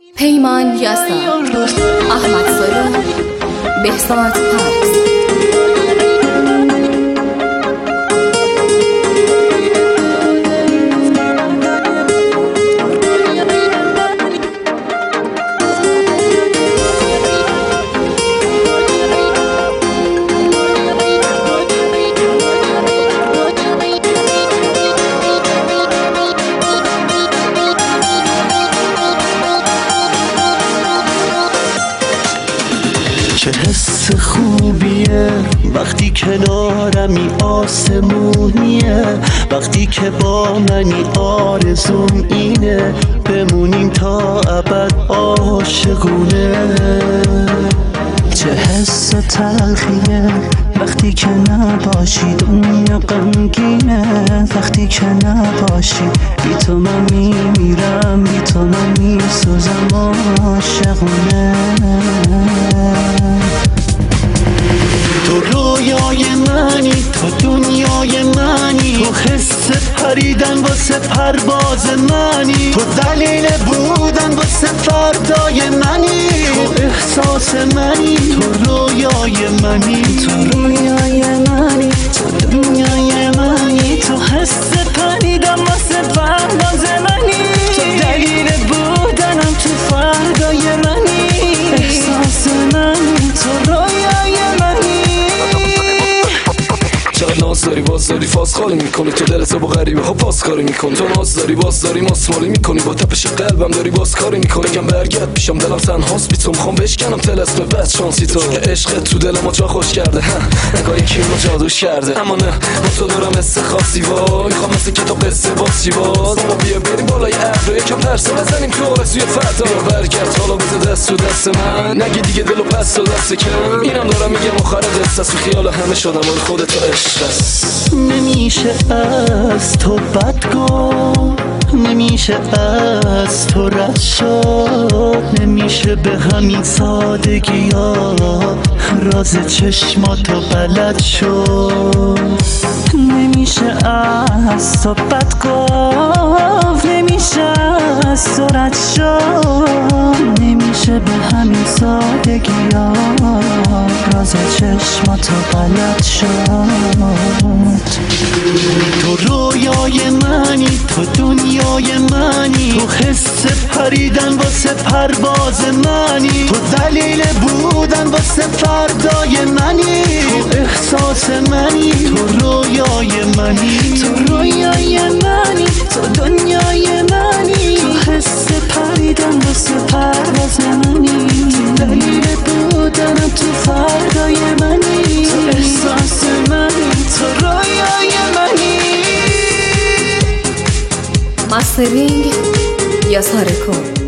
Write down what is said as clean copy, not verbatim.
پیمان یاسا، احمد سلو، بهزاد پارس. چه حس خوبیه وقتی کنارمی، آسمونیه وقتی که با منی، آرزوم اینه بمونیم تا ابد عاشقونه. چه حس تلخیه وقتی که نباشی، دنیا غمگینه وقتی که نباشی. بی تو من میمیرم، بی تو من میسوزم عاشقونه. تو رویای منی، تو دنیای منی، تو حس پریدن واسه پرواز منی، تو دلیل بودن واسه فردای منی، تو احساس منی، تو رویای منی، تو رویای منی، تو دنیای منی، تو حس پریدن واسه پرواز منی، تو دلیل بودنم تو فردای منی، احساس منی، تو رویای منی. چقدر ناز داری باز داری فاز خالی میکنی، تو دلت با غریبه ها پاس کاری میکنی. تو ناز داری باز داری ماسمالی میکنی، با تپش قلبم داری باز کاری میکنی. بگم برگرد پیشم دلم تنهاست، بی تو میخوام بشکنم طلسم بد شانسی تو. عشقت تو دلم جا خوش کرده، نگاه یکی رو جادوش کرده. اما نه با تو دارم حس خاصی، وای میخوام مثل کتاب قصه بازی باز. اما بیا بریم بالای ابر یکم پرسه بزنیم تو آرزوی فردا. برگرد حالا بده دست تو دست من، نگی دیگه دلو پس و دست کم. اینم دارم میگم آخر قصه تو خیال همه شدم ولی خودت تو عشق است. نمیشه از تو بد گفت، نمیشه از تو رد شد، نمیشه به همین سادگی ها راز چشماتو بلد شد. نمیشه از تو بد گفت، نمیشه از تو رد شد، نمیشه به همین سادگی ها راز چشماتو بلد شد. تو رویای منی، تو دنیای منی، تو حس پریدن واسه پرواز منی، تو دلیل بودن واسه فردای منی، تو احساس منی، تو رویای منی، تو رویای منی، تو دنیای منی، تو حس پریدن واسه پرواز منی، تو دلیل بودن تو فردای منی، تو احساس منی، تو رویای منی. ماسترینگ یاسا رکورد.